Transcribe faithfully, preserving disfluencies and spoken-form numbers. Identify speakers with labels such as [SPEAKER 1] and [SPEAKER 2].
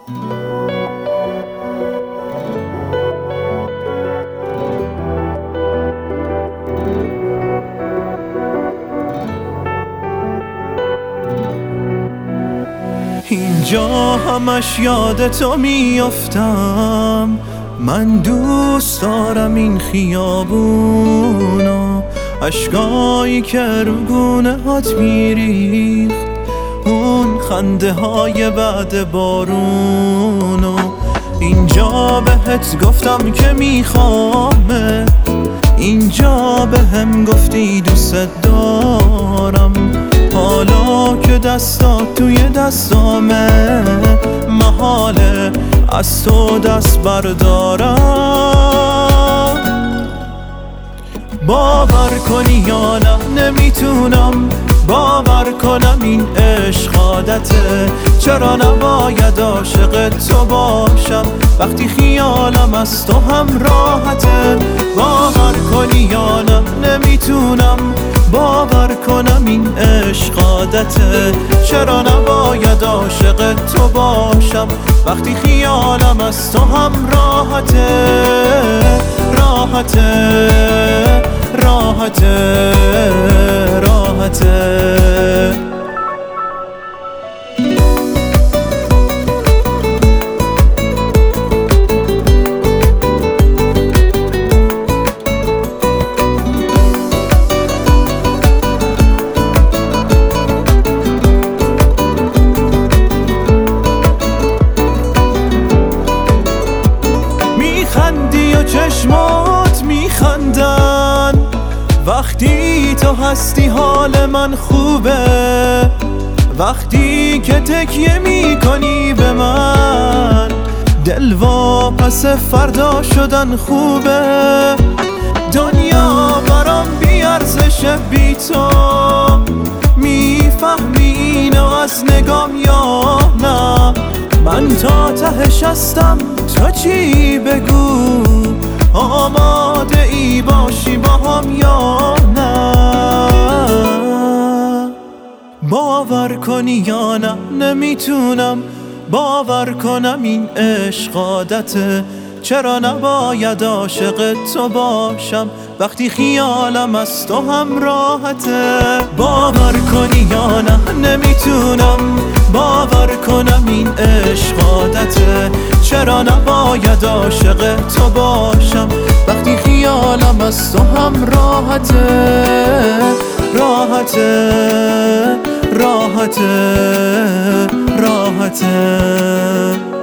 [SPEAKER 1] اینجا همش یاد تو میافتم، من دوست دارم این خیابونو، اشکایی که رو گونه هات میریخت، اون خنده های بعد بارونو. اینجا بهت گفتم که میخوامه، اینجا بهم گفتی دوست دارم، حالا که دستات توی دستامه، محاله از تو دست بردارم. باور کنی یا نه نمیتونم باور کنم این عشق عادته، چرا نباید عاشق تو باشم وقتی خیالم از تو هم راحته. باور کنی یا نه نمیتونم باور کنم این عشق عادته، چرا نباید عاشق تو باشم وقتی خیالم از تو هم راحته. راحته راحته راحته میخندی و چشمات میخندن وقتی تو هستی، حال من خوبه وقتی که تکیه میکنی به من، دل واپس فردا شدن خوبه. دنیا برام بیارزشه بی تو، میفهمی اینو از نگام یا نه؟ من تا تهش هستم، تو چی بگو؟ آماده ای باشی با هم یا نه؟ باور کنی یا نه نمیتونم باور کنم این عشق عادته، چرا نباید عاشق تو باشم وقتی خیالم از تو هم راحته. باور کنی یا نه نمیتونم باور کنم این عشق عادته، چرا نباید عاشق تو باشم وقتی خیالم از تو هم راحته. راحته راحته راحته